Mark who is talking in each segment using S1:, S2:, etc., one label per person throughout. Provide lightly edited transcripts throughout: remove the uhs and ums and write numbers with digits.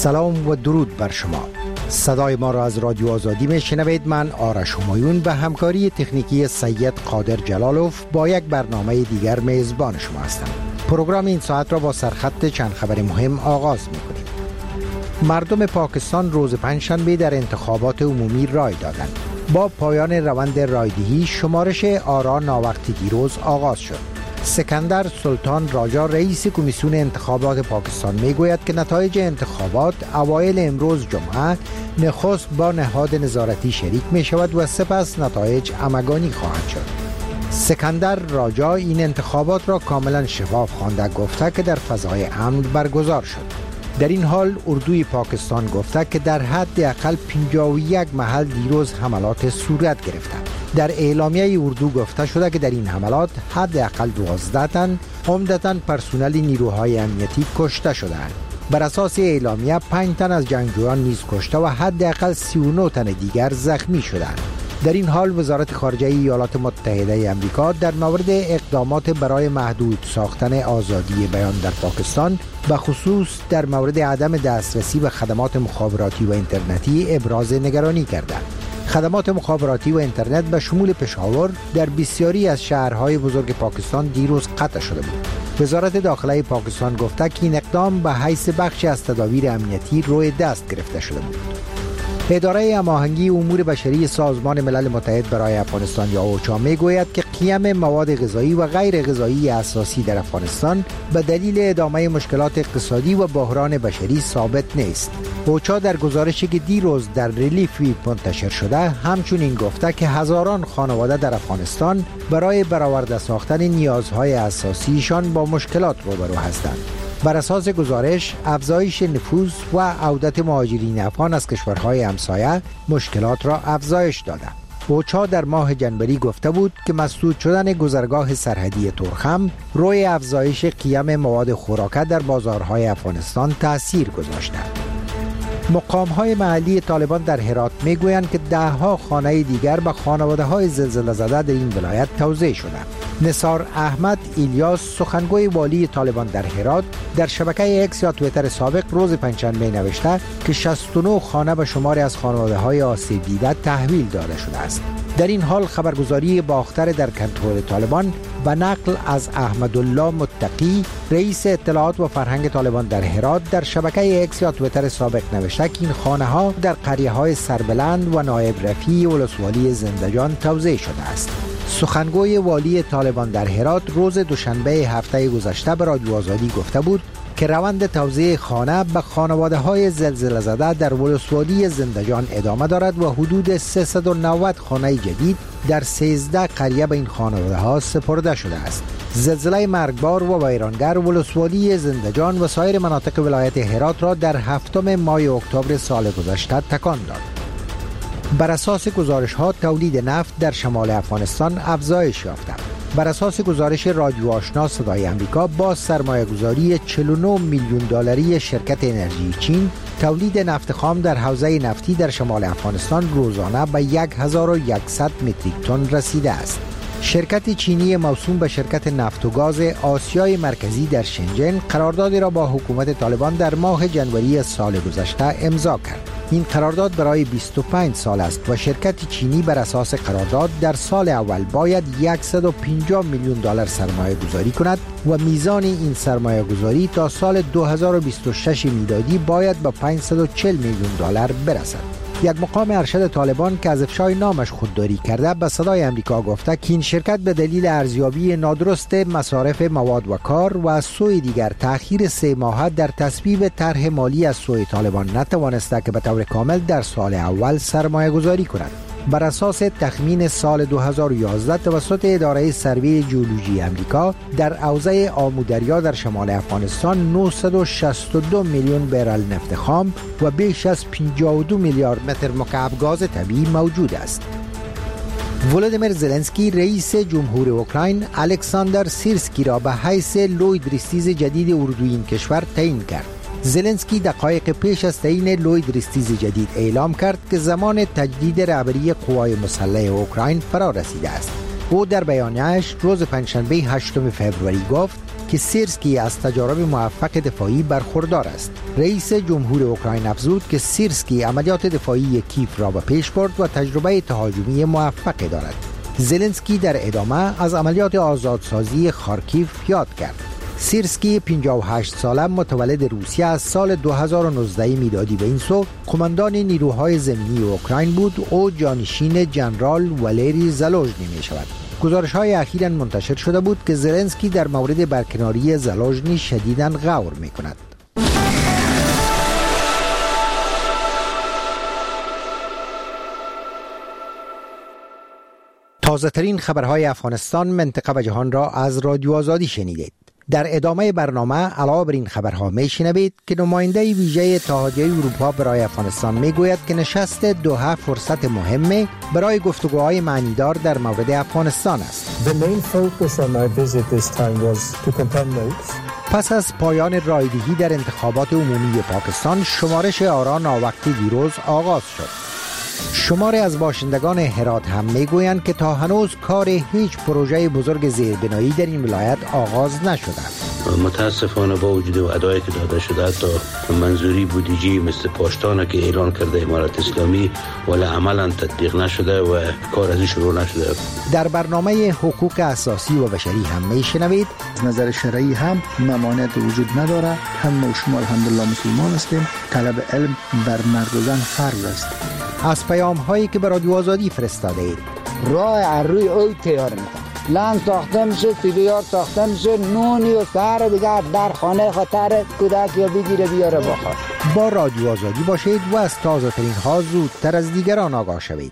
S1: سلام و درود بر شما. صدای ما را از رادیو آزادی میشنوید. من آرش همایون به همکاری تکنیکی سید قادر جلالوف با یک برنامه دیگر میزبان شما هستم. پروگرام این ساعت را با سرخط چند خبر مهم آغاز میکنیم. مردم پاکستان روز پنجشنبه در انتخابات عمومی رای دادند. با پایان روند رایدهی شمارش آرا ناوقتی دیروز آغاز شد. سکندر سلطان راجا رئیس کمیسیون انتخابات پاکستان میگوید که نتایج انتخابات اوایل امروز جمعه نخست با نهاد نظارتی شریک می شود و سپس نتایج همگانی خواهد شد. سکندر راجا این انتخابات را کاملا شفاف خوانده گفته که در فضای امن برگزار شد. در این حال اردوی پاکستان گفته که در حد اقل 51 محل دیروز حملات صورت گرفته. در اعلامیه اردو گفته شده که در این حملات حد اقل 12 تن عمدتاً پرسنل نیروهای امنیتی کشته شدند. بر اساس اعلامیه 5 تن از جنگجویان نیز کشته و حد اقل 39 تن دیگر زخمی شدند. در این حال وزارت خارجه ایالات متحده آمریکا در مورد اقدامات برای محدود ساختن آزادی بیان در پاکستان به خصوص در مورد عدم دسترسی به خدمات مخابراتی و اینترنتی ابراز نگرانی کرده. خدمات مخابراتی و اینترنت به شمول پشاور در بسیاری از شهرهای بزرگ پاکستان دیروز قطع شده بود. وزارت داخله پاکستان گفته که این اقدام به حیث بخشی از تدابیر امنیتی روی دست گرفته شده بود. اداره هماهنگی امور بشری سازمان ملل متحد برای افغانستان یا اوچا میگوید که قیم مواد غذایی و غیر غذایی اساسی در افغانستان به دلیل ادامه مشکلات اقتصادی و بحران بشری ثابت نیست. اوچا در گزارشی که دیروز در ریلیف ویب منتشر شده همچنین گفته که هزاران خانواده در افغانستان برای برآورده ساختن نیازهای اساسیشان با مشکلات روبرو هستند. بر اساس گزارش، افزایش نفوذ و عودت مهاجرین افغان از کشورهای همسایه مشکلات را افزایش داده. اوچا در ماه جنوری گفته بود که مسدود شدن گذرگاه سرحدی تورخم روی افزایش قیم مواد خوراکه در بازارهای افغانستان تأثیر گذاشته. مقام‌های محلی طالبان در هرات میگویند که ده‌ها خانه دیگر به خانواده‌های زلزله زده در این ولایت توزیع شده. نثار احمد ایلیاس سخنگوی والی طالبان در هرات در شبکه اکس یا توییتر سابق روز پنجشنبه نوشته که 69 خانه به شماری از خانواده‌های آسیب دیده تحویل داده شده است. در این حال خبرگزاری باختر در کنترل طالبان به نقل از احمدالله متقی رئیس اطلاعات و فرهنگ طالبان در هرات در شبکه اکس یا توییتر سابق نوشته که این خانه‌ها در قریه‌های سربلند و نایب رفیع ولسوالی زندجان توزیع شده است. سخنگوی والی طالبان در هرات روز دوشنبه هفته گذشته به رادیو آزادی گفته بود که روند توزیع خانه به خانواده‌های زلزله زده در ولسوالی زندجان ادامه دارد و حدود 390 خانه جدید در 13 قریه به این خانواده‌ها سپرده شده است. زلزله مرگبار و ویرانگر ولسوالی زندجان و سایر مناطق ولایت هرات را در 7 ماه اکتبر سال گذشته تکان داد. بر اساس گزارش‌ها تولید نفت در شمال افغانستان افزایش یافته. بر اساس گزارش رادیو آشنا صدای آمریکا با سرمایه‌گذاری 49 میلیون دلاری شرکت انرژی چین، تولید نفت خام در حوزه نفتی در شمال افغانستان روزانه به 1100 متریک تن رسیده است. شرکت چینی موسوم به شرکت نفت و گاز آسیای مرکزی در شنجن قراردادی را با حکومت طالبان در ماه جنوری سال گذشته امضا کرد. این قرارداد برای 25 سال است و شرکت چینی بر اساس قرارداد در سال اول باید 150 میلیون دلار سرمایه گذاری کند و میزان این سرمایه گذاری تا سال 2026 میلادی باید به 540 میلیون دلار برسد. یک مقام ارشد طالبان که از افشای نامش خودداری کرده به صدای آمریکا گفته که این شرکت به دلیل ارزیابی نادرست مصارف مواد و کار و از سوی دیگر تأخیر 3 ماهه در تصویب طرح مالی از سوی طالبان نتوانسته که به طور کامل در سال اول سرمایه گذاری کند. بر اساس تخمین سال 2011 توسط اداره سروی جیولوژی آمریکا در حوزه آمودریا در شمال افغانستان 962 میلیون برل نفت خام و بیش از 52 میلیارد متر مکعب گاز طبیعی موجود است. ولادیمیر زلنسکی رئیس جمهور اوکراین الکساندر سیرسکی را به حیث لوی درستیز جدید اردوی این کشور تعیین کرد. زلنسکی دقایق پیش از تعیین لوی درستیز جدید اعلام کرد که زمان تجدید رهبری قوای مسلح اوکراین فرا رسیده است. او در بیانیه‌اش روز پنجشنبه 8 فوریه گفت که سیرسکی از تجارب موفق دفاعی برخوردار است. رئیس جمهور اوکراین افزود که سیرسکی عملیات دفاعی کیف را به پیش برد و تجربه تهاجمی موفقی دارد. زلنسکی در ادامه از عملیات آزادسازی خارکیف یاد کرد. سیرسکی 58 ساله متولد روسیه از سال 2019 میلادی به این سو کماندان نیروهای زمینی اوکراین بود. او جانشین جنرال والری زالوژنی می شود. گزارش‌های اخیراً منتشر شده بود که زلنسکی در مورد برکناری زالوژنی شدیداً غور می کند. تازه ترین خبرهای افغانستان، منطقه و جهان را از رادیو آزادی شنیدید. در ادامه برنامه علاوه بر این خبرها میشنوید که نماینده ویژه اتحادیه اروپا برای افغانستان میگوید که نشست دوحه فرصت مهمی برای گفتگوهای معنیدار در مورد افغانستان است. پس از پایان رایدهی در انتخابات عمومی پاکستان، شمارش آرا ناوقتی دیروز آغاز شد. شماری از باشندگان هرات هم میگویند که تا هنوز کار هیچ پروژه بزرگ زیربنایی در این ولایت آغاز نشده.
S2: متاسفانه با وجود وعده‌ای که داده شده تا منظوری بودجه مثل پاشتانه که اعلان کرده امارت اسلامی ولی عملا تطبیق نشده و کار ازش شروع نشده.
S1: در برنامه حقوق اساسی و بشری هم میشنوید
S3: از نظر شرعی هم ممانعت وجود نداره. هم و شما الحمدلله مسلمان هستیم. طلب علم بر مرد و زن فرض است.
S1: از پیام هایی که به رادیو آزادی فرستاده اید.
S4: راه روی اوی تیار میکنم، لند ساخته میشه، سیبیار ساخته میشه، نونی و سهر دیگر در خانه خاطر کودک یا بگیره بیاره بخور.
S1: با رادیو آزادی باشید و از تازه ترین ها زودتر از دیگران آگاه شوید.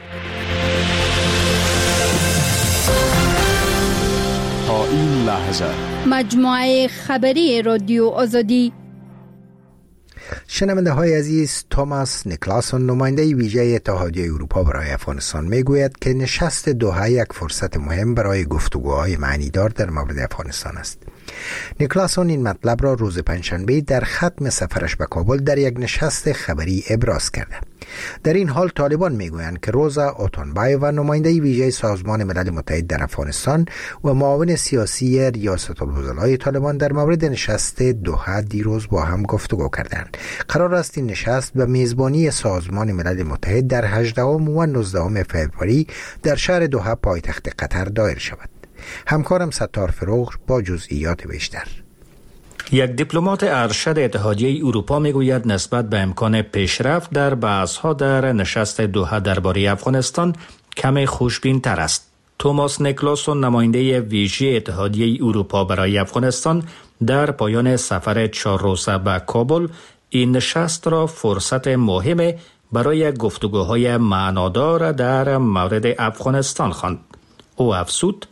S5: تا این لحظه
S6: مجموعه خبری رادیو آزادی.
S1: شنونده های عزیز، توماس نیکلاسون نماینده ویژه اتحادیه اروپا برای افغانستان میگوید که نشست دوحه یک فرصت مهم برای گفتگوهای معنیدار در مورد افغانستان است. نیکلاسون این مطلب را روز پنجشنبه در ختم سفرش به کابل در یک نشست خبری ابراز کرده. در این حال طالبان میگویند که روزا اوتونبایووا نماینده ویژه سازمان ملل متحد در افغانستان و معاون سیاسی ریاست الوزرای طالبان در مورد نشست دوحه دیروز با هم گفتگو کردند. قرار است این نشست به میزبانی سازمان ملل متحد در 18 و 19 فوریه در شهر دوحه پایتخت قطر دایر شود. همکارم ستار فروغ با جزئیات بیشتر.
S7: یک دیپلمات ارشد اتحادیه اروپا میگوید نسبت به امکان پیشرفت در بحث‌ها در نشست دوحه درباره افغانستان کمی خوشبین تر است. توماس نیکلاسون نماینده ویژه اتحادیه اروپا برای افغانستان در پایان سفر 4 روزه به کابل این نشست را فرصت مهم برای گفتگوهای معنادار در مورد افغانستان خواند. او افزود: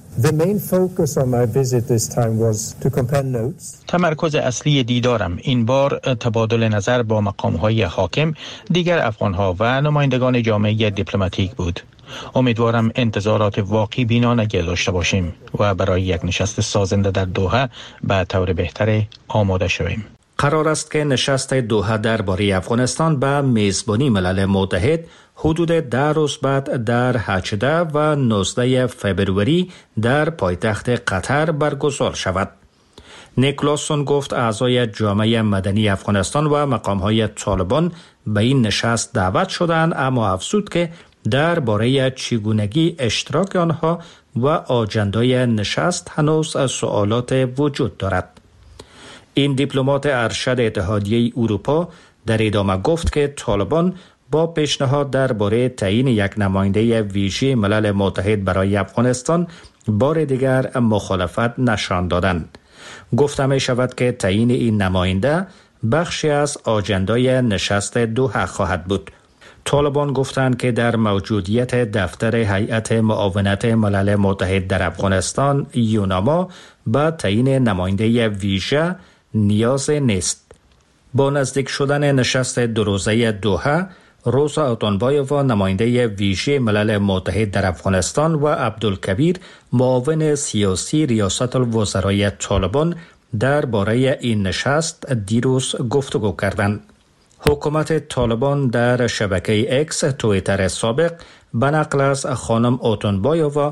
S8: تمرکز اصلی دیدارم این بار تبادل نظر با مقام‌های حاکم، دیگر افغان‌ها و نمایندگان جامعه دیپلماتیک بود. امیدوارم انتظارات واقعی بینا نگه داشته باشیم و برای یک نشست سازنده در دوحه به طور بهتر آماده شویم.
S7: قرار است که نشست دوحه درباره افغانستان به میزبانی ملل متحد حدود 10 روز بعد در 18 و 19 فبروری در پایتخت قطر برگزار شود. نیکلاسون گفت اعضای جامعه مدنی افغانستان و مقام‌های طالبان به این نشست دعوت شدند، اما افزود که درباره چگونگی اشتراک آنها و آجندای نشست هنوز سوالات وجود دارد. این دیپلمات ارشد اتحادیه اروپا در ادامه گفت که طالبان با پیشنهاد درباره تعیین یک نماینده ویژه ملل متحد برای افغانستان بار دیگر مخالفت نشان دادند. گفته می شود که تعیین این نماینده بخشی از آجندای نشست دوحه خواهد بود. طالبان گفتند که در موجودیت دفتر هیئت معاونت ملل متحد در افغانستان یوناما به تعیین نماینده ویژه نیاز نیست. با نزدیک شدن نشست 2 روزه دوحه، روزا اوتونبایووا نماینده ویژه ملل متحد در افغانستان و عبدالکبیر معاون سیاسی ریاست الوزرای طالبان درباره این نشست دیروز گفتگو کردند. حکومت طالبان در شبکه اکس توییتر سابق به نقل از خانم اوتونبایووا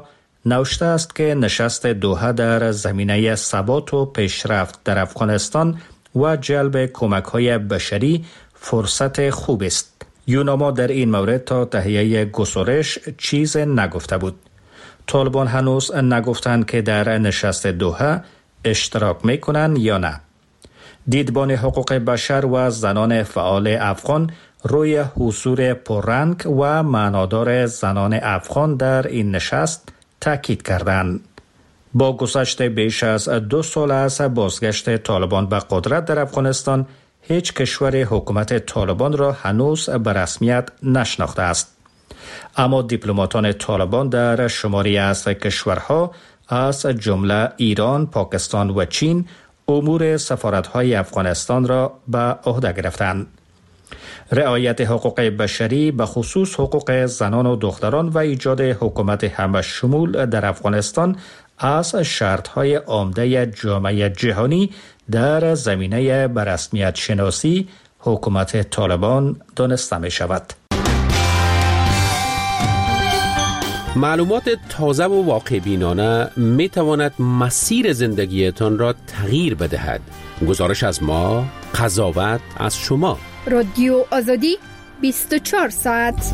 S7: نوشته است که نشست دوحه در زمینه ثبات و پیشرفت در افغانستان و جلب کمک‌های بشری فرصت خوب است. یوناما در این مورد تا تهیه گزارش چیز نگفته بود. طالبان هنوز نگفتند که در نشست دوحه اشتراک میکنند یا نه. دیدبان حقوق بشر و زنان فعال افغان روی حضور پررنگ و معنادار زنان افغان در این نشست تاکید کردند. با گذشت بیش از 2 سال از بازگشت طالبان به قدرت در افغانستان، هیچ کشور حکومت طالبان را هنوز به رسمیت نشناخته است. اما دیپلماتان طالبان در شماری از کشورها از جمله ایران، پاکستان و چین امور سفارت‌های افغانستان را به عهده گرفتند. رعایت حقوق بشری به خصوص حقوق زنان و دختران و ایجاد حکومت همه شمول در افغانستان از شرط‌های عمده جامعه جهانی در زمینه به رسمیت شناسی حکومت طالبان دانسته می شود.
S9: معلومات تازه و واقع بینانه می تواند مسیر زندگیتان را تغییر بدهد. گزارش از ما، قضاوت از شما.
S6: رادیو آزادی 24 ساعت.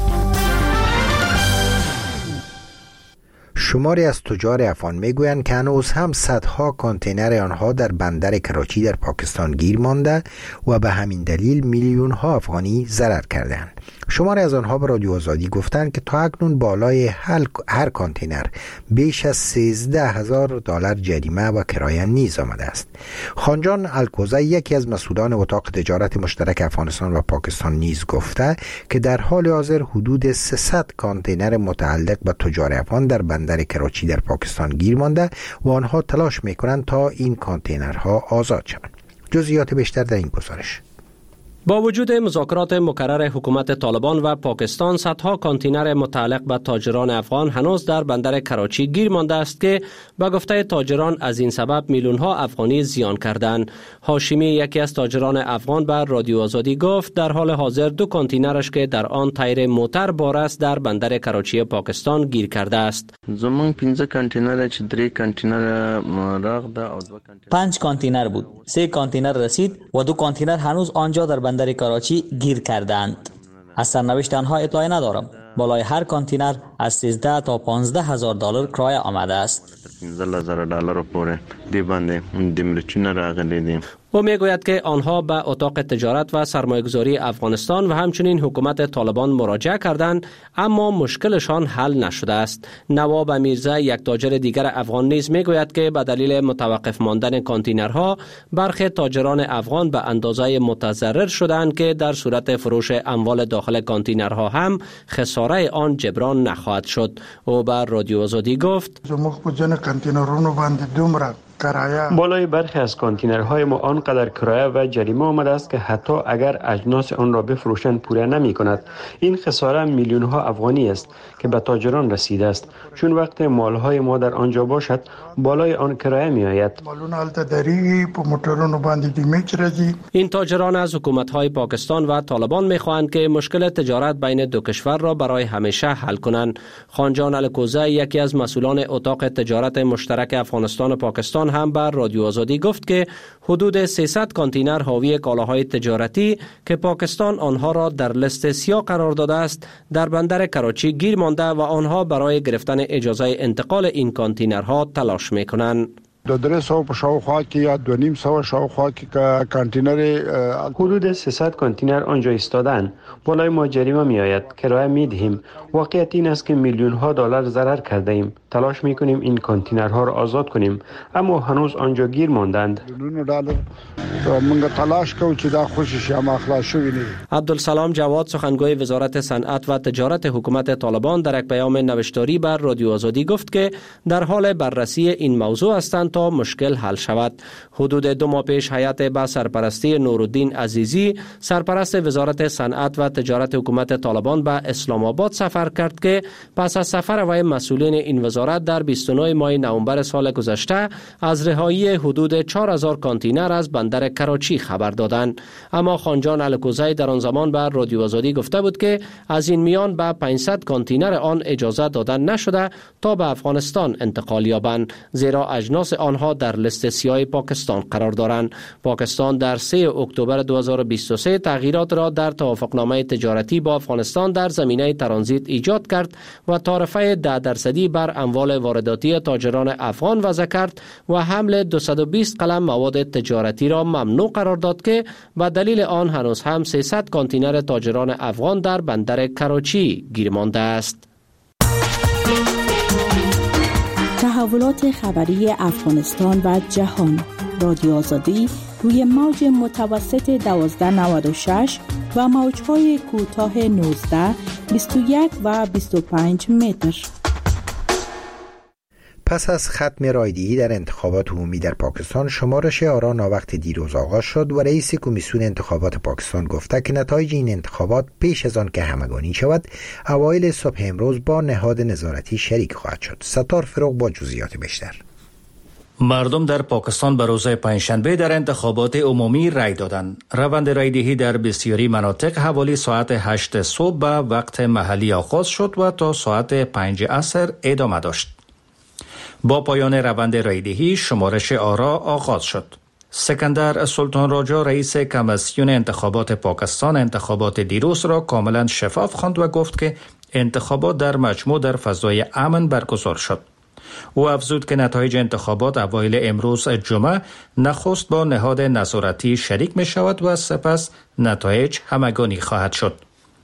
S1: شماری از تجار افغان میگویند که هنوز هم صدها کانتینر آنها در بندر کراچی در پاکستان گیر مانده و به همین دلیل میلیون ها افغانی ضرر کردند. شماری از آنها به رادیو آزادی گفتند که تا اکنون بالای هر کانتینر بیش از 13,000 دلار جریمه و کرایه نیز آمده است. خانجان الکوزه یکی از مسئولان اتاق تجارت مشترک افغانستان و پاکستان نیز گفته که در حال حاضر حدود 300 کانتینر متعلق به تجار افغان در بندر کراچی در پاکستان گیر مانده و آنها تلاش میکنند تا این کانتینرها آزاد شوند. جزئیات بیشتر در این گزارش.
S10: با وجود مذاکرات مکرر حکومت طالبان و پاکستان، صدها کانتینر متعلق به تاجران افغان هنوز در بندر کراچی گیر مانده است که به گفته تاجران از این سبب میلیون ها افغانی زیان کردند. هاشمی، یکی از تاجران افغان، به رادیو آزادی گفت در حال حاضر 2 کانتینرش که در آن تایر موتر بار است در بندر کراچی پاکستان گیر کرده است.
S11: زمون 15 کانتینر چې 3 کانتینر راغده او 2 کانتینر
S12: 5 کانتینر بود. 3 کانتینر رسید و 2 کانتینر هنوز آنجا در بندر کراچی گیر کردند. از سرنوشت آنها اطلاعی ندارم. بالای هر کانتینر از 13 تا 15,000 دلار کرایه آمده است.
S11: 15,000 دلار پوره دی باندې د ملچونه راغلي دي.
S10: او میگوید که آنها به اتاق تجارت و سرمایه‌گذاری افغانستان و همچنین حکومت طالبان مراجعه کردند، اما مشکلشان حل نشده است. نواب امیرزا، یک تاجر دیگر افغان، نیز میگوید که به دلیل متوقف ماندن کانتینرها برخی تاجران افغان به اندازه متضرر شدند که در صورت فروش اموال داخل کانتینرها هم خساره آن جبران نخواهد شد. او به رادیو آزادی گفت:
S13: بالای برخی از کانتینرهای ما آنقدر کرایه و جریمه آمده است که حتی اگر اجناس آن را بفروشند پوره نمی کند. این خساره میلیون ها افغانی است که به تاجران رسیده است، چون وقت مالهای ما در آنجا باشد بالای آن کرایه می آید.
S10: این تاجران از حکومت‌های پاکستان و طالبان می خواهند که مشکل تجارت بین دو کشور را برای همیشه حل کنند. خانجان الکوزه، یکی از مسئولان اتاق تجارت مشترک افغانستان و پاکستان، هم بر رادیو آزادی گفت که حدود 300 کانتینر حاوی کالاهای تجارتی که پاکستان آنها را در لیست سیاه قرار داده است در بندر کراچی گیر مانده و آنها برای گرفتن اجازه انتقال این کانتینرها تلاش می‌کنند.
S14: د 300 په شاوخوا کې یا 250 شاوخوا کې کانتینر
S13: حدود 300 کانتینر آنجا ایستادن. بالای ما جریمه می آید، کرایه می دهیم. واقعیت این است که میلیون ها دلار ضرر کرده ایم. تلاش می کنیم این کانتینرها را آزاد کنیم، اما هنوز آنجا گیر ماندند.
S10: عبدالسلام جواد، سخنگوی وزارت صنعت و تجارت حکومت طالبان، در یک پیام نوشتاری بر رادیو آزادی گفت که در حال بررسی این موضوع هستند تا مشکل حل شود. حدود 2 ماه پیش هیئت با سرپرستی نورالدین عزیزی سرپرست وزارت صنعت و تجارت حکومت طالبان به اسلام آباد سفر کرد که پس از سفر وی مسئولین این وزارت در 29 ماه نوامبر سال گذشته از رهایی حدود 4000 کانتینر از بندر کراچی خبر دادند. اما خانجان الکوزی در آن زمان به رادیو آزادی گفته بود که از این میان به 500 کانتینر آن اجازه دادن نشده تا به افغانستان انتقال یابند، زیرا اجناس آنها در لیست سیاه پاکستان قرار دارند. پاکستان در 3 اکتبر 2023 تغییرات را در توافقنامه تجارتی با افغانستان در زمینه ترانزیت ایجاد کرد و تعرفه 10% بر اموال وارداتی تاجران افغان وضع کرد و حمل 220 قلم مواد تجارتی را ممنوع قرار داد که به دلیل آن هنوز هم 300 کانتینر تاجران افغان در بندر کراچی گیر مانده است.
S15: تحولات خبری افغانستان و جهان. رادیو آزادی روی موج متوسط 1296 و موج‌های کوتاه 19، 21 و 25 متر.
S1: پس از ختم رایدهی در انتخابات عمومی در پاکستان، شمارش آرا ناوقت دیروز آغاز شد و رئیس کمیسیون انتخابات پاکستان گفته که نتایج این انتخابات پیش از آن که همگانی شود اوایل صبح امروز با نهاد نظارتی شریک خواهد شد. ستار فروغ با جزئیات بیشتر.
S7: مردم در پاکستان به روز پنجشنبه در انتخابات عمومی رای دادند. روند رایدهی در بسیاری مناطق حوالی ساعت 8 صبح به وقت محلی آغاز شد و تا ساعت 5 عصر ادامه داشت. با پایان روند رایدهی شمارش آرا آغاز شد. سکندر سلطان راجا رئیس کمیسیون انتخابات پاکستان انتخابات دیروز را کاملا شفاف خواند و گفت که انتخابات در مجموع در فضای امن برگزار شد. او افزود که نتایج انتخابات اوایل امروز جمعه نخست با نهاد نظارتی شریک می شود و سپس نتایج همگانی خواهد شد.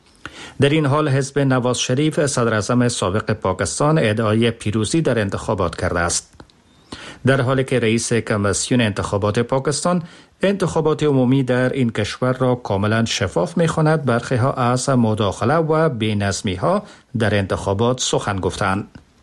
S7: در این حال حزب نواز شریف صدر اعظم سابق پاکستان ادعای پیروزی در انتخابات کرده است. در حالی که رئیس کمیسیون انتخابات پاکستان انتخابات عمومی در این کشور را کاملا شفاف می‌خواند، برخی ها از مداخله و بی‌نظمی‌ها در انتخابات سخن گفتند.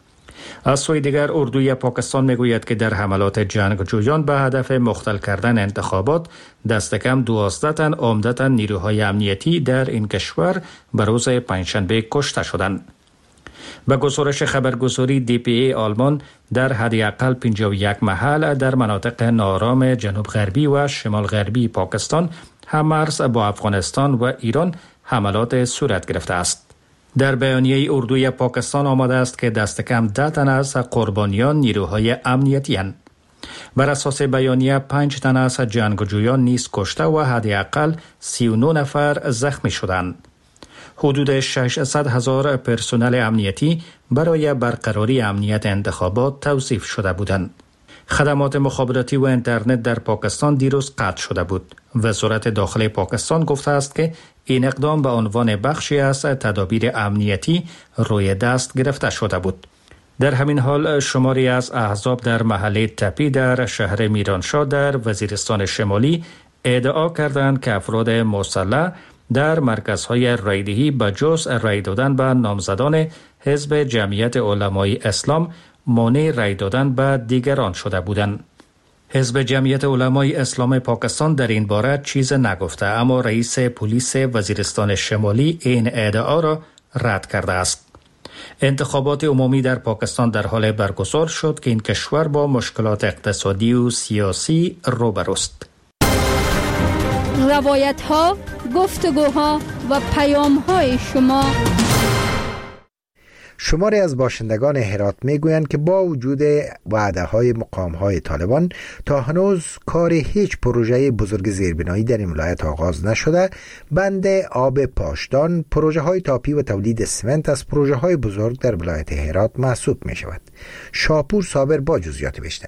S7: از سوی دیگر اردوی پاکستان میگوید که در حملات جنگجویان به هدف مختل کردن انتخابات دست کم 12 تن عمدتاً نیروهای امنیتی در این کشور به روز پنجشنبه کشته شدند. به گزارش خبرگزاری DPA آلمان در حداقل 51 محل در مناطق نارام جنوب غربی و شمال غربی پاکستان هم‌مرز با افغانستان و ایران حملات صورت گرفته است. در بیانیه اردوی پاکستان آمده است که دست کم 10 تن از قربانیان نیروهای امنیتی هستند. بر اساس بیانیه 5 تن از جنگجویان نیز کشته و حداقل 39 نفر زخمی شدند. حدود 600,000 پرسنل امنیتی برای برقراری امنیت انتخابات توظیف شده بودند. خدمات مخابراتی و اینترنت در پاکستان دیروز قطع شده بود. وزارت داخلی پاکستان گفته است که این اقدام به عنوان بخشی از تدابیر امنیتی روی دست گرفته شده بود. در همین حال شماری از احزاب در محله تپی در شهر میرانشاه در وزیرستان شمالی ادعا کردند که افراد مسلح در مرکزهای رایدهی به جز رای دادن به نامزدان حزب جمعیت علمای اسلام مانع رای دادن به دیگران شده بودند. حزب جمعیت علمای اسلام پاکستان در این باره چیز نگفته، اما رئیس پلیس وزیرستان شمالی این ادعا را رد کرده است. انتخابات عمومی در پاکستان در حال برگزار شد که این کشور با مشکلات اقتصادی و سیاسی روبروست.
S6: روایت‌ها، گفتگوها و پیام‌های شما.
S1: شماری از باشندگان هرات میگویند که با وجود وعده‌های مقام‌های طالبان تا هنوز کار هیچ پروژه بزرگ زیربنایی در این ولایت آغاز نشده. بند آب پاشدان، پروژه‌های تاپی و تولید اسمنت از پروژه‌های بزرگ در ولایت هرات محسوب می‌شود. شاپور صابر با جزئیات بیشتر.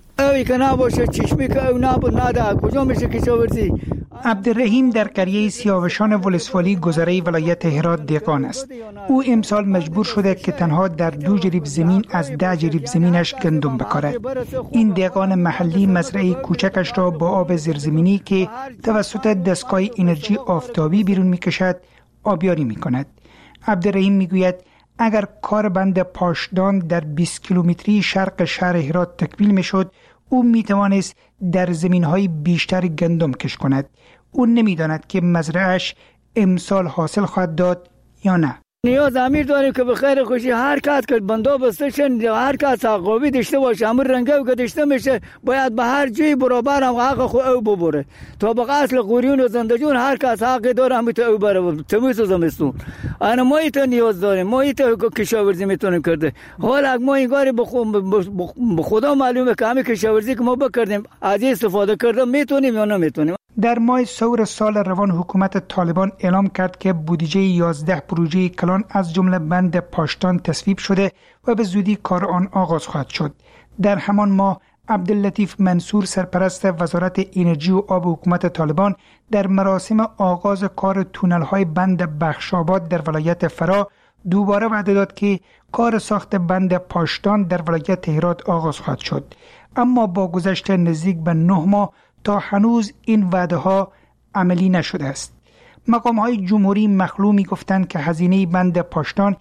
S16: عبدالرحیم در قریه سیاوشان ولسوالی گذره ولایت هرات دهقان است. او امسال مجبور شده که تنها در 2 جریب زمین از 10 جریب زمینش گندم بکارد. این دهقان محلی مزرعه کوچکش را با آب زیرزمینی که توسط دستگاه انرژی آفتابی بیرون می‌کشد آبیاری می‌کند. عبدالرحیم می‌گوید اگر کار بند پاشدان در 20 کیلومتری شرق شهر هرات تکمیل می‌شد، او می توانست در زمین‌های بیشتر گندم کش کند. او نمی‌داند که مزرعه‌اش امسال حاصل خواهد داد یا نه.
S17: نیاز امیر داریم که به خیر خوشی هر کس که بندوبست شن، هر کس حقوقی داشته باشه، همون رنگی که داشته میشه باید به هر جای برابر هم حق خود او ببره. تا به اصل قوریون و زندجون هر کس حق داره هم تو او بره. تمیز و زمستون انا ما ایت نیاز داریم، ما ایت کشاورزی میتونیم کرده. حالا ما این کاری به خدا معلومه که همین کشاورزی که ما بکردیم از استفاده کردن میتونیم یا نمیتونیم.
S16: در ماه سور سال روان حکومت طالبان اعلام کرد که بودجه 11 پروژه کلان از جمله بند پاشتان تصویب شده و به زودی کار آن آغاز خواهد شد. در همان ماه عبداللطیف منصور سرپرست وزارت انرژی و آب حکومت طالبان در مراسم آغاز کار تونل‌های بند بخشاباد در ولایت فرا دوباره وعده داد که کار ساخت بند پاشتان در ولایت هرات آغاز خواهد شد. اما با گذشت نزدیک به 9 ماه تا هنوز این وعده ها عملی نشده است. مقام های جمهوری مخلو می گفتند که هزینه بند پاشتان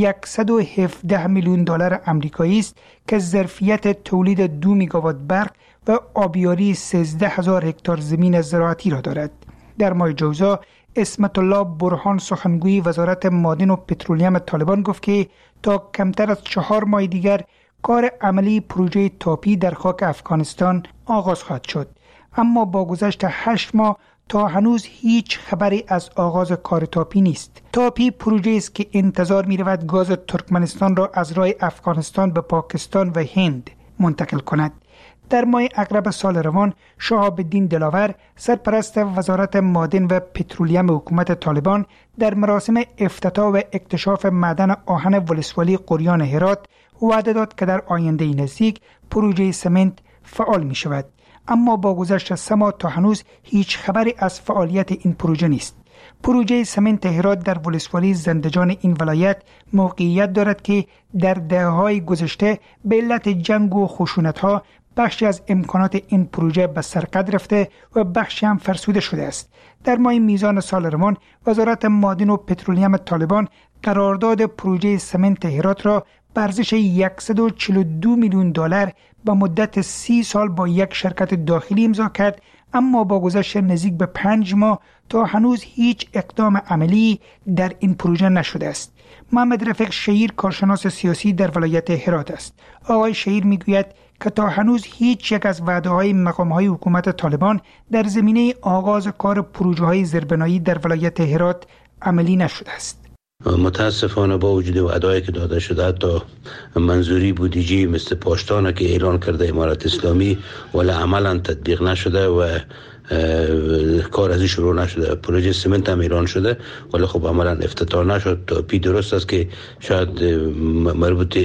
S16: 117 میلیون دلار آمریکایی است که ظرفیت تولید 2 میگاوات برق و آبیاری 13000 هکتار زمین زراعتی را دارد. در ماه جوزا اسمت الله برهان سخنگوی وزارت معدن و پترولیم طالبان گفت که تا کمتر از 4 ماه دیگر کار عملی پروژه تاپی در خاک افغانستان آغاز خواهد شد. اما با گذشت 8 ماه تا هنوز هیچ خبری از آغاز کار تاپی نیست. تاپی پروژه است که انتظار می رود گاز ترکمنستان را از راه افغانستان به پاکستان و هند منتقل کند. در ماه اغرب سال روان شهاب الدین دلاور سرپرست وزارت معدن و پترولیم حکومت طالبان در مراسم افتتاح و اکتشاف معدن آهن ولسوالی قریان هرات وعده داد که در آینده نزدیک پروژه سمنت فعال می شود. اما با گذشت 3 ماه تا هنوز هیچ خبری از فعالیت این پروژه نیست. پروژه سمنت هرات در ولسوالی زندجان این ولایت موقعیت دارد که در دهه‌های گذشته به علت جنگ و خشونت‌ها بخشی از امکانات این پروژه به سرقت رفته و بخشی هم فرسوده شده است. در ماه میزان سال روان وزارت معدن و پترولیم طالبان قرارداد پروژه سمنت هرات را به ارزش 142 میلیون دلار به مدت 30 سال با یک شرکت داخلی امضا کرد، اما با گذشت نزدیک به 5 ماه تا هنوز هیچ اقدام عملی در این پروژه نشده است. محمد رفیق شهیر کارشناس سیاسی در ولایت هرات است. آقای شهیر میگوید که تا هنوز هیچ یک از وعده‌های مقام‌های حکومت طالبان در زمینه آغاز کار پروژه‌های زیربنایی در ولایت هرات عملی نشده است.
S2: متاسفانه با وجود وعده‌ای که داده شده تا منظوری بودجه مثل پاشتانه که اعلان کرده امارت اسلامی ولی عملا تطبیق نشده و کار ازی شروع نشده. پروژه سمنت هم ایران شده ولی خب عملا افتتاح نشد. تاپی درست است که شاید مربوط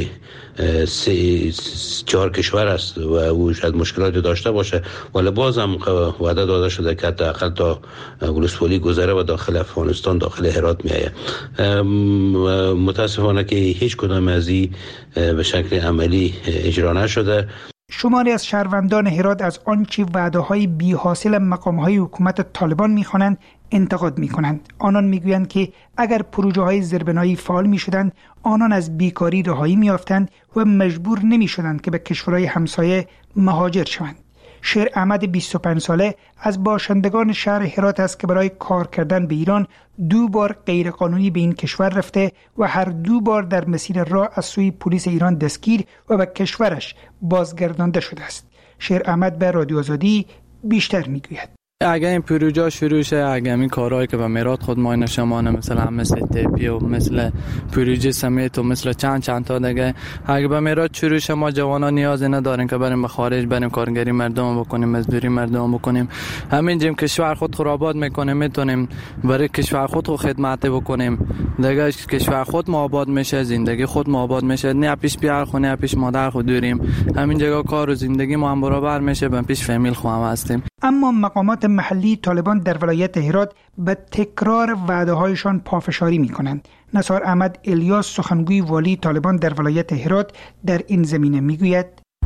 S2: 4 کشور است و او شاید مشکلاتی داشته باشه ولی باز هم وعده داده شده که حداقل تا ولسوالی گذره و داخل افغانستان داخل هرات می آید. متاسفانه که هیچ کدام از این به شکل عملی اجرا نشده.
S16: شماری از شهروندان هرات از آنچه وعده‌های بی حاصل مقام‌های حکومت طالبان می‌خوانند انتقاد می‌کنند. آنان می‌گویند که اگر پروژه‌های زیربنایی فعال می‌شدند، آنان از بیکاری رهایی می‌یافتند و مجبور نمی‌شدند که به کشورهای همسایه مهاجر شوند. شیر احمد 25 ساله از باشندگان شهر هرات است که برای کار کردن به ایران 2 بار غیرقانونی به این کشور رفته و هر 2 بار در مسیر راه از سوی پلیس ایران دستگیر و به کشورش بازگردانده شده است. شیر احمد به رادیو آزادی بیشتر میگوید.
S18: اگر این پروژه شروع شه، اگر این کارهایی که به میرات خود ما نشمانه مثل تپی و مثل پروژه سمیت و مثل چند تا دیگه، اگر به میرات شروع شه ما جوانا نیازی نداریم که بریم به خارج بریم کارگری مردم بکنیم، مزدوری مردم بکنیم. همینجیم کشور خود خرابات میکنیم، میتونیم برای کشور خود خدمت بکنیم. دیگه کشور خود ما آباد میشه، زندگی خود ما آباد میشه. نه پیش بیار خونه پیش مادر خود دوریم. همین جگا کار و زندگی ما هم برابر میشه، به پیش فامیل خو هم هستیم.
S16: اما مقامات محلی طالبان در ولایت هرات به تکرار وعده‌هایشان پافشاری می‌کنند. نثار احمد الیاس سخنگوی والی طالبان در ولایت هرات در این زمینه میگوید: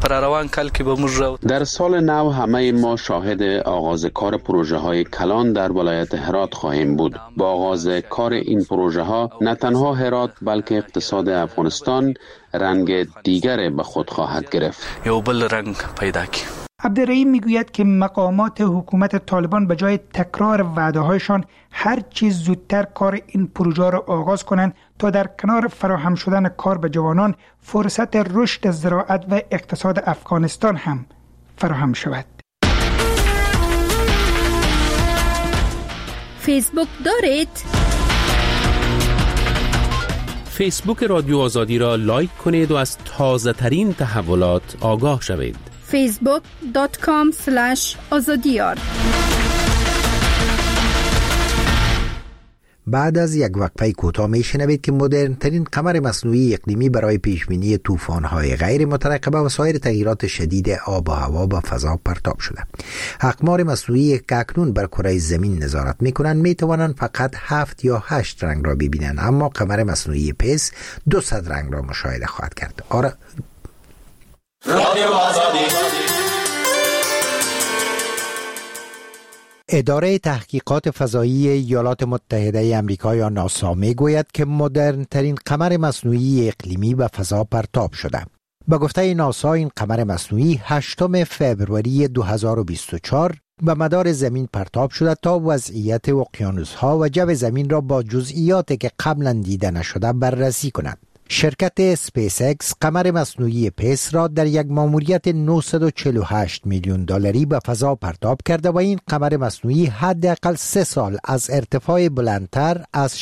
S9: در سال نو همه ما شاهد آغاز کار پروژه های کلان در ولایت هرات خواهیم بود. با آغاز کار این پروژه ها نه تنها هرات بلکه اقتصاد افغانستان رنگ دیگر به خود خواهد گرفت.
S18: یو بل رنگ پیدا کی.
S16: عبدالرحیم میگوید که مقامات حکومت طالبان به جای تکرار وعده‌هایشان هر چیز زودتر کار این پروژه را آغاز کنند تا در کنار فراهم شدن کار به جوانان فرصت رشد زراعت و اقتصاد افغانستان هم فراهم شود.
S6: فیسبوک دارید؟
S9: فیسبوک رادیو آزادی را لایک کنید و از تازه ترین تحولات آگاه شوید.
S6: facebook.com/azadiyar.
S1: بعد از یک وقفه کوتاه میشنوید که مدرن ترین قمر مصنوعی اقلیمی برای پیشبینی طوفان‌های غیر مترقبه و سایر تغییرات شدید آب و هوا به فضا پرتاب شده. اقمار مصنوعی که اکنون بر کره زمین نظارت میکنند میتوانند فقط 7 یا 8 رنگ را ببینند، اما قمر مصنوعی پیس 200 رنگ را مشاهده خواهد کرد. رادیو آزادی. اداره تحقیقات فضایی ایالات متحده آمریکا یا ناسا میگوید که مدرن ترین قمر مصنوعی اقلیمی به فضا پرتاب شده. به گفته ناسا این قمر مصنوعی 8 فوریه 2024 به مدار زمین پرتاب شده تا وضعیت اقیانوس‌ها و جو زمین را با جزئیاتی که قبلا دیده نشده بررسی کند. شرکت اسپیس اکس قمر مصنوعی پیس را در یک ماموریت 948 میلیون دلاری به فضا پرتاب کرده و این قمر مصنوعی حداقل 3 سال از ارتفاع بلندتر از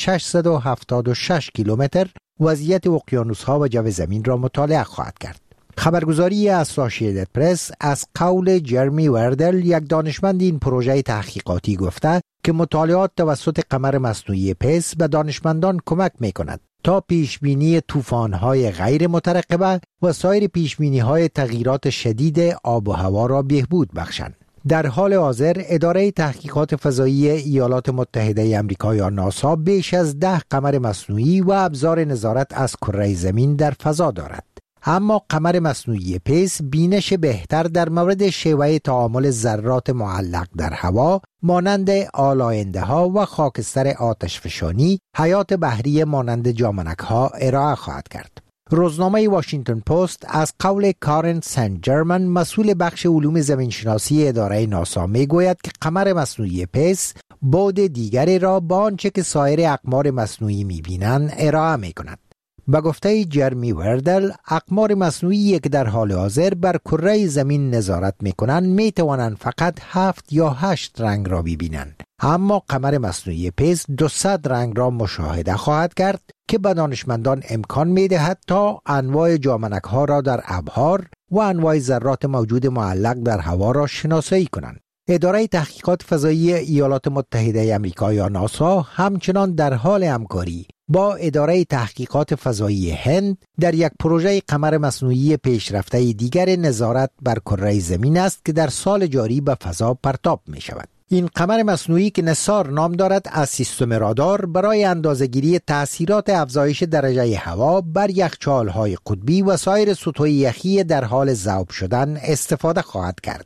S1: 676 کیلومتر وضعیت اقیانوس‌ها و جو زمین را مطالعه خواهد کرد. خبرگزاری اسوسییتد پرس از قول جرمی وردل، یک دانشمند این پروژه تحقیقاتی، گفته که مطالعات توسط قمر مصنوعی پیس به دانشمندان کمک می‌کند تا پیشبینی طوفان‌های غیر مترقبه و سایر پیشبینی‌های تغییرات شدید آب و هوا را بهبود بخشند. در حال حاضر اداره تحقیقات فضایی ایالات متحده آمریکا یا ناسا بیش از 10 قمر مصنوعی و ابزار نظارت از کره زمین در فضا دارد. اما قمر مصنوعی پیس بینش بهتر در مورد شیوه تعامل ذرات معلق در هوا مانند آلاینده ها و خاکستر آتشفشانی، حیات بحری مانند جامنک ها ارائه خواهد کرد. روزنامه واشنگتن پست از قول کارن سنت جرمن، مسئول بخش علوم زمینشناسی اداره ناسا، میگوید که قمر مصنوعی پیس بعد دیگری را با آنچه که سایر اقمار مصنوعی می‌بینند ارائه می‌کند. به گفته جرمی وردل، اقمار مصنوعی که در حال حاضر بر کره زمین نظارت می‌کنند می‌توانند فقط 7 یا 8 رنگ را ببینند، اما قمر مصنوعی پیس 200 رنگ را مشاهده خواهد کرد که به دانشمندان امکان می‌دهد تا انواع جامنک‌ها را در ابحار و انواع ذرات موجود معلق در هوا را شناسایی کنند. اداره تحقیقات فضایی ایالات متحده آمریکا یا ناسا همچنان در حال همکاری با اداره تحقیقات فضایی هند در یک پروژه قمر مصنوعی پیشرفته دیگر نظارت بر کره زمین است که در سال جاری به فضا پرتاب می شود. این قمر مصنوعی که نسار نام دارد، از سیستم رادار برای اندازه‌گیری تأثیرات افزایش درجه هوا بر یخچال‌های قطبی و سایر سطوح یخی در حال ذوب شدن استفاده خواهد کرد.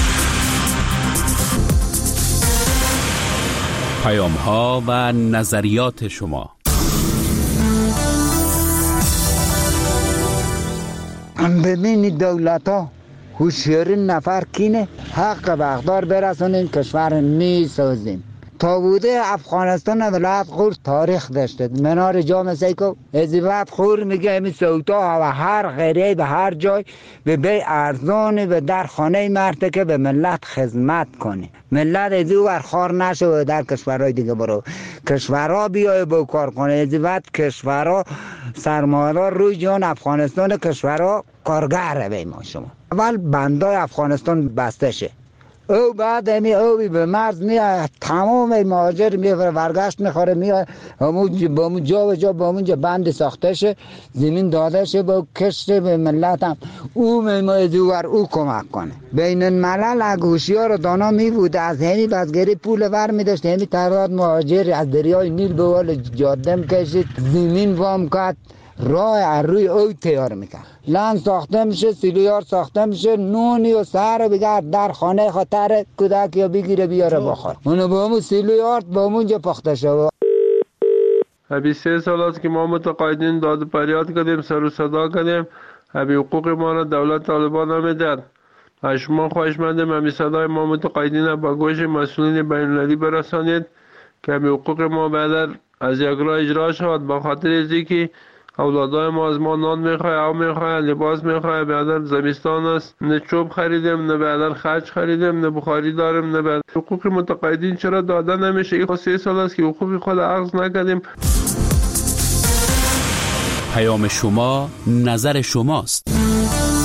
S9: پیام‌ها و نظریات شما.
S4: ببینید دولت‌ها هوشیاری نفر کینه، حق بغدار برسونیم، کشور میسازیم. تا بوده افغانستان ولایت خور تاریخ داشته. منار جام سیکو ازیوات خور میگه امی سوتا و هر غیره به هر جای به بی ارزانی به در خانه مرده که به ملت خدمت کنه. ملت ازیو ورخار نشه و در کشورهای دیگه برو. کشورها بیای با کار کنه. ازیوات کشورها سرمایه‌دار روی جان افغانستان کشورها کارگره به ما شما. اول بندای افغانستان بسته شه. او بعد همی اوی به مرز میاد، تمام مهاجر میاد ورگشت میخوره، میاد همون جا و جا با اونجا بند ساخته شه، زمین داده شه با کشت به ملت هم او میمایدوار او کمک کنه. بین الملل اگوشیار دانا میبود از همی بزگری پول ور میداشت، همی تعداد مهاجر از دریای نیل به ول جاده کشید، زمین وام کرد، راه روی او تیار میکرد. لان ساخته میشه، سیلیار ساخته میشه، نونی و سر بگرد در خانه خاطر کودک یا بگیره بیاره بخور. اونو با همون سیلیار با همونجا پخته شد.
S19: 23 سال است که ما متقاعدین داد فریاد کردیم، سر و صدا کردیم، حقوق ما را دولت طالبان نمیداد. از شما خواهشمندم همین صدای ما متقاعدین با گوش مسئولین بین‌المللی برسانید که همین حقوق ما بعد از یک راه اجرا شود، به خاطر ازی که اولادای ما از ما نان میخواه، آب میخواه، لباس میخواه. بعد زمستان است، نه چوب خریدیم، نه بعد خرج خریدیم، نه بخاری داریم، نه بعد حقوق متقاعدین چرا داده نمیشه؟ این 3 سال است که حقوق خود اخذ نکردیم.
S9: پیام شما، نظر شماست.